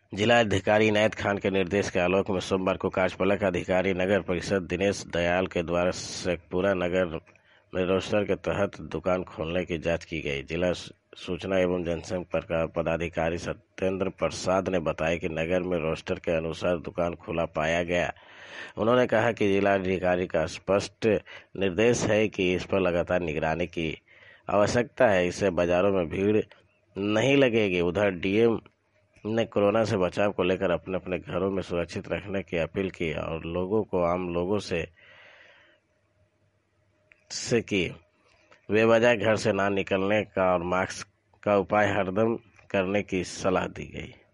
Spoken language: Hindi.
जिलाधिकारी इनायत खान के निर्देश के आलोक में सोमवार को कार्यपालक अधिकारी नगर परिषद दिनेश दयाल के द्वारा शेखपुरा नगर में रोस्टर के तहत दुकान खोलने की जांच की गई। जिला सूचना एवं जनसंपर्क पदाधिकारी सत्येंद्र प्रसाद ने बताया कि नगर में रोस्टर के अनुसार दुकान खुला पाया गया। उन्होंने कहा कि जिलाधिकारी का स्पष्ट निर्देश है कि इस पर लगातार निगरानी की आवश्यकता है, इससे बाजारों में भीड़ नहीं लगेगी। उधर डीएम ने कोरोना से बचाव को लेकर अपने अपने घरों में सुरक्षित रखने की अपील की और लोगों को आम लोगों से कि बेवजह घर से ना निकलने का और मास्क का उपाय हरदम करने की सलाह दी गई।